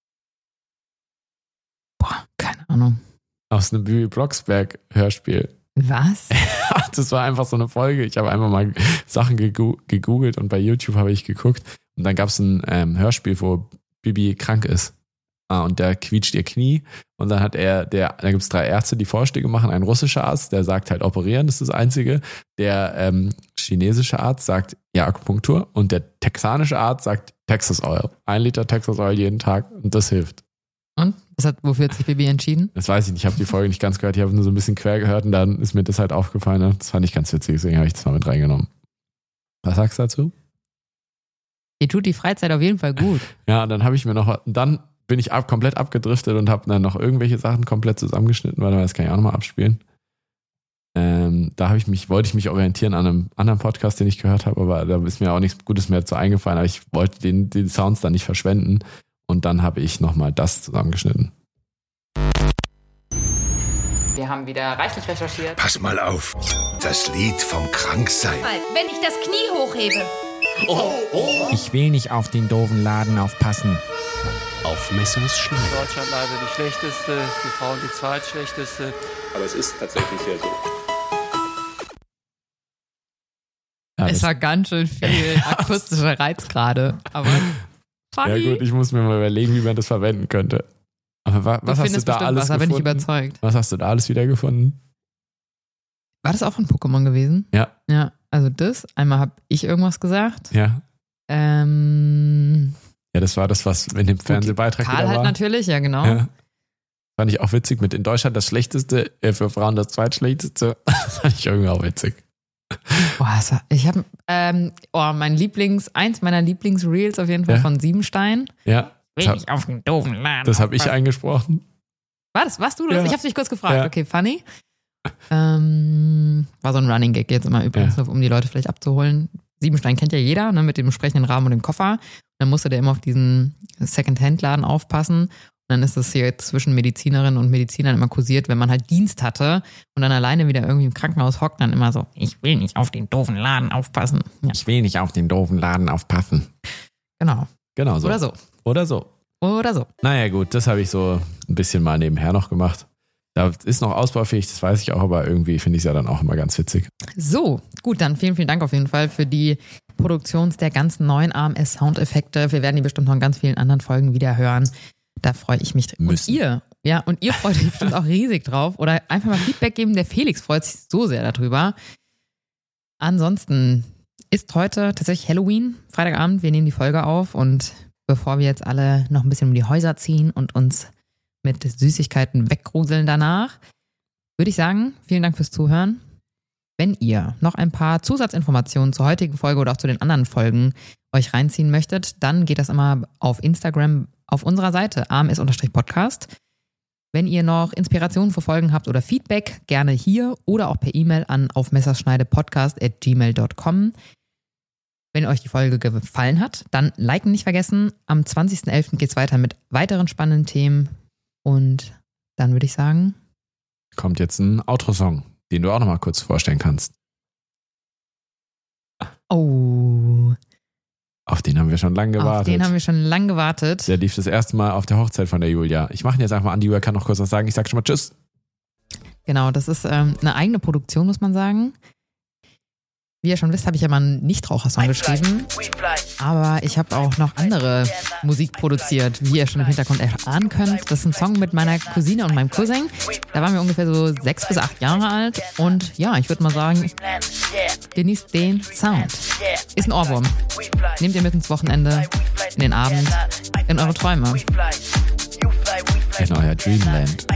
Boah, keine Ahnung. Aus einem Bibi Blocksberg-Hörspiel. Was? Das war einfach so eine Folge. Ich habe einfach mal Sachen gegoogelt und bei YouTube habe ich geguckt. Und dann gab es ein Hörspiel, wo Bibi krank ist. Und der quietscht ihr Knie. Und dann da gibt es 3 Ärzte, die Vorschläge machen. Ein russischer Arzt, der sagt halt operieren, das ist das Einzige. Der chinesische Arzt sagt ja Akupunktur. Und der texanische Arzt sagt Texas Oil. 1 Liter Texas Oil jeden Tag, und das hilft. Und? Wofür hat sich Bibi entschieden? Das weiß ich nicht. Ich habe die Folge nicht ganz gehört. Ich habe nur so ein bisschen quer gehört, und dann ist mir das halt aufgefallen. Ne? Das fand ich ganz witzig, deswegen habe ich das mal mit reingenommen. Was sagst du dazu? Ihr tut die Freizeit auf jeden Fall gut. Ja, und dann bin ich komplett abgedriftet und habe dann noch irgendwelche Sachen komplett zusammengeschnitten, weil das kann ich auch nochmal abspielen. Wollte ich mich orientieren an einem anderen Podcast, den ich gehört habe, aber da ist mir auch nichts Gutes mehr zu eingefallen, aber ich wollte die Sounds dann nicht verschwenden, und dann habe ich nochmal das zusammengeschnitten. Wir haben wieder reichlich recherchiert. Pass mal auf. Das Lied vom Kranksein. Wenn ich das Knie hochhebe. Ich will nicht auf den doofen Laden aufpassen. Auf Messers Schneide. Deutschland leider die schlechteste, die Frauen die zweitschlechteste. Aber es ist tatsächlich ja so. Ja, es war ganz schön viel akustischer Reiz gerade, aber funny. Ja gut, ich muss mir mal überlegen, wie man das verwenden könnte. Aber was hast du da alles gefunden? Da bin ich überzeugt. Was hast du da alles wieder gefunden? War das auch von Pokémon gewesen? Ja. Ja, also einmal habe ich irgendwas gesagt. Ja. Ja, das war das, was in dem Fernsehbeitrag Karl halt war. natürlich, ja genau. Ja. Fand ich auch witzig, mit in Deutschland das Schlechteste, für Frauen das Zweitschlechteste. Das fand ich irgendwie auch witzig. Boah, ich habe eins meiner Lieblingsreels auf jeden Fall von Siebenstein. Ja. Will ich auf den doofen Laden. Das habe ich eingesprochen. Warst du das? Ja. Ich habe dich kurz gefragt. Ja. Okay, funny. War so ein Running Gag jetzt immer übrigens, um die Leute vielleicht abzuholen. Siebenstein kennt ja jeder, ne, mit dem entsprechenden Rahmen und dem Koffer. Dann musste der immer auf diesen Second-Hand-Laden aufpassen. Und dann ist das hier zwischen Medizinerinnen und Medizinern immer kursiert, wenn man halt Dienst hatte und dann alleine wieder irgendwie im Krankenhaus hockt, dann immer so, ich will nicht auf den doofen Laden aufpassen. Ja. Ich will nicht auf den doofen Laden aufpassen. Genau so. Oder so. Naja gut, das habe ich so ein bisschen mal nebenher noch gemacht. Da ist noch ausbaufähig, das weiß ich auch, aber irgendwie finde ich es ja dann auch immer ganz witzig. So, gut, dann vielen, vielen Dank auf jeden Fall für die Produktion der ganzen neuen AMS-Soundeffekte. Wir werden die bestimmt noch in ganz vielen anderen Folgen wieder hören. Da freue ich mich. Und ihr freut euch bestimmt auch riesig drauf. Oder einfach mal Feedback geben. Der Felix freut sich so sehr darüber. Ansonsten ist heute tatsächlich Halloween, Freitagabend. Wir nehmen die Folge auf, und bevor wir jetzt alle noch ein bisschen um die Häuser ziehen und uns mit Süßigkeiten weggruseln danach, würde ich sagen, vielen Dank fürs Zuhören. Wenn ihr noch ein paar Zusatzinformationen zur heutigen Folge oder auch zu den anderen Folgen euch reinziehen möchtet, dann geht das immer auf Instagram auf unserer Seite ams_podcast. Wenn ihr noch Inspirationen für Folgen habt oder Feedback, gerne hier oder auch per E-Mail an aufmesserschneidepodcast@gmail.com. Wenn euch die Folge gefallen hat, dann liken nicht vergessen. Am 20.11. geht es weiter mit weiteren spannenden Themen. Und dann würde ich sagen, kommt jetzt ein Outro-Song, den du auch noch mal kurz vorstellen kannst. Oh, Auf den haben wir schon lange gewartet. Der lief das erste Mal auf der Hochzeit von der Julia. Ich mache ihn jetzt einfach an. Die Julia kann noch kurz was sagen. Ich sag schon mal Tschüss. Genau, das ist eine eigene Produktion, muss man sagen. Wie ihr schon wisst, habe ich ja mal einen Nichtraucher-Song geschrieben. Aber ich habe auch noch andere Musik produziert, wie ihr schon im Hintergrund erahnen könnt. Das ist ein Song mit meiner Cousine und meinem Cousin. Da waren wir ungefähr so 6 bis 8 Jahre alt. Und ja, ich würde mal sagen, genießt den Sound. Ist ein Ohrwurm. Nehmt ihr mit ins Wochenende, in den Abend, in eure Träume. In euer Dreamland.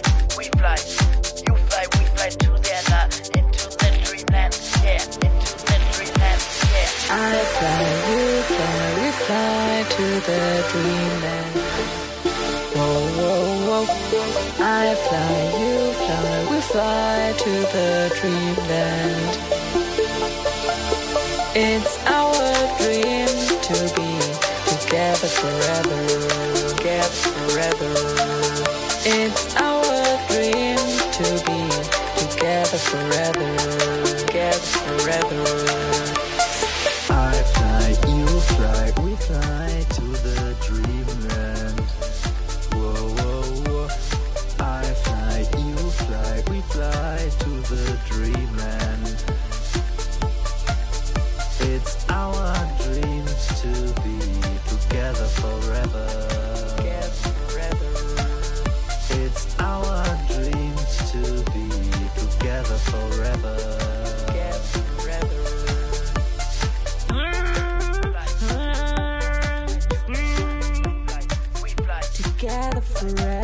I fly, you fly, we fly to the dreamland. Whoa, whoa, whoa. I fly, you fly, we fly to the dreamland. It's our dream to be together forever, together forever. It's our dream to be together forever, together forever. We fly to the dreamland. Whoa, whoa, whoa. I fly, you fly, we fly to the dreamland. It's our dreams to be together forever. Together forever. It's our dreams to be together forever. Together forever.